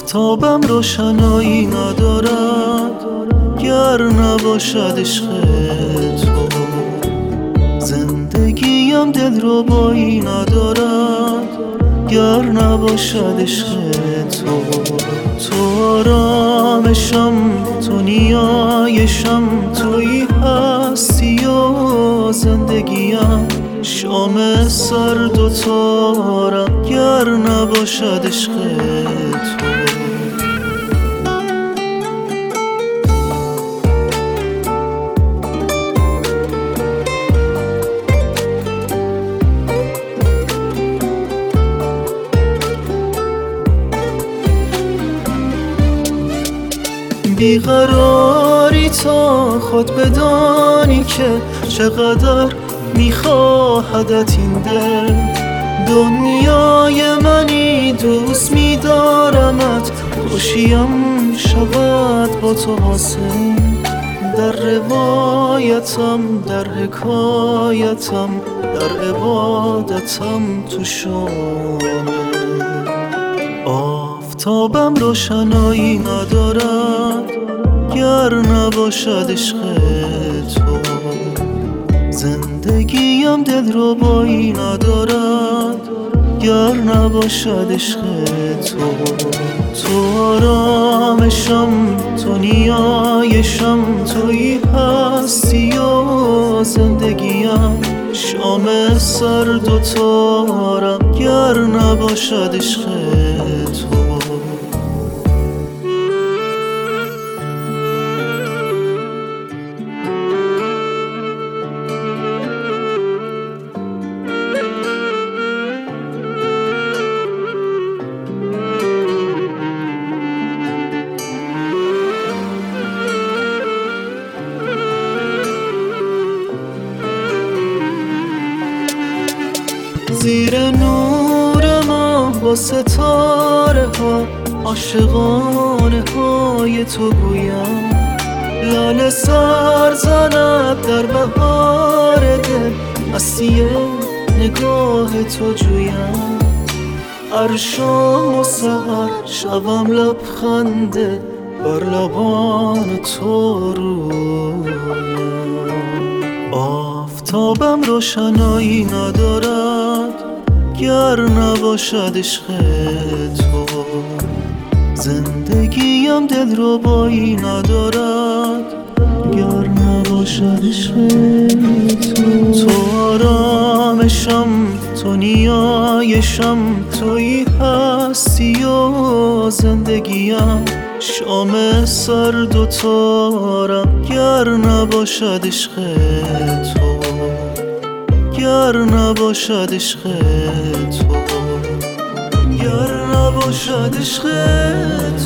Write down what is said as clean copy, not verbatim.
آفتابم روشنایی ندارد گر نباشد عشق تو. زندگیم دلربایی ندارد گر نباشد عشق تو. تو آرامشم، تو نیایشم، تویی هستی و زندگیم شام سرد و تارم گر نباشد عشق تو. بیقراری تا خود بدانی که چقدر میخواهدت این دل. دنیای منی دوست میدارمت، خوشیم شود با تو حاصل. در روایتم، در حکایتم، در عبادتم تو شامل. آفتابم روشنایی ندارد گر نباشد عشق تو. زندگیم دلربایی ندارد گر نباشد عشق تو. تو آرامشم، تو نیایشم، تویی هستی و زندگیم شام سرد و تارم گر نباشد عشق تو. زیر نور ما با ستاره ها عاشقانه های تو گویم. لاله سر زند در بهار دل، مستی نگاه تو جویم. هر شام و سحر شبم لبخنده بر لبان تو رویم. آفتابم روشنایی ندارد گر نباشد عشق تو. زندگیم دلربایی ندارد گر نباشد عشق تو. تو آرامشم، تو نیایشم، تویی هستی و زندگیم شام سرد و تارم گر نباشد عشق تو. گر نباشد عشق تو. گر نباشد عشق تو.